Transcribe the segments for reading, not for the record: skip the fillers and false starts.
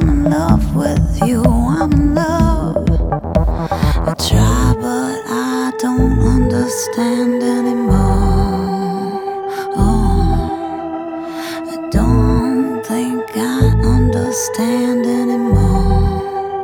I'm in love with you, I'm in love. I try, but I don't understand anymore. Oh, I don't think I understand anymore.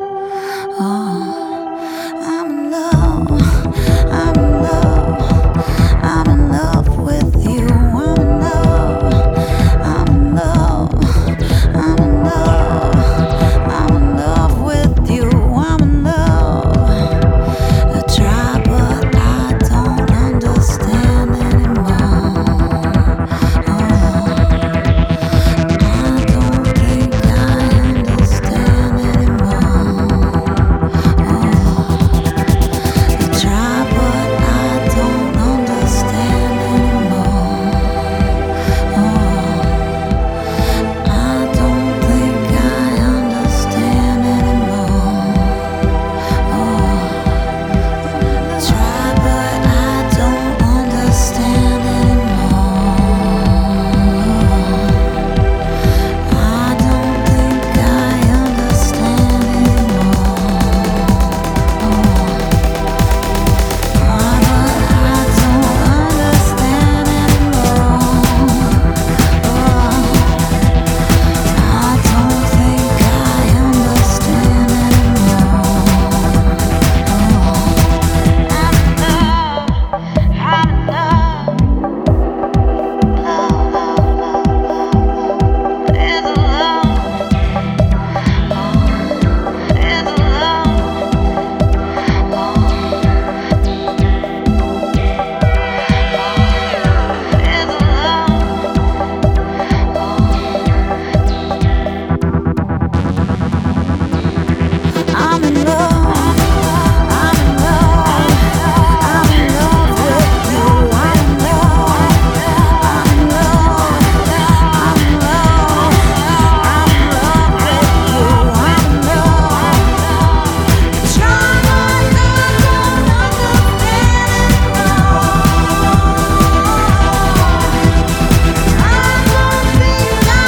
Oh, I'm in love, I'm in love, I'm in love with you, I'm in love, I'm in love, I'm in love, I'm in love with you, I'm in love. I try, but I don't understand anymore. Oh, I don't think I understand anymore. Oh, I try, but I don't understand anymore. Oh, I don't think I understand anymore. Oh, try, but I don't understand anymore. I don't think I understand anymore. I don't understand anymore. I don't think I understand anymore. I'm in love, is love, is love, is love. I'm in love, I'm in love, I'm in love with you, I'm in love, I'm in love, I'm in love, I'm in love with you, I'm in love. Try, but I don't understand anymore. I don't think I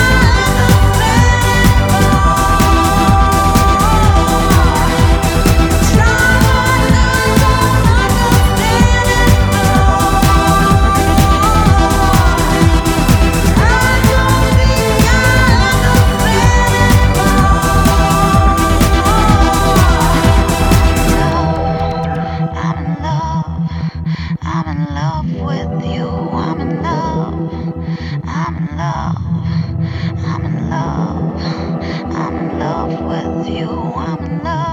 I'm in love with you, I'm in love, I'm in love, I'm in love, I'm in love with you, I'm in love.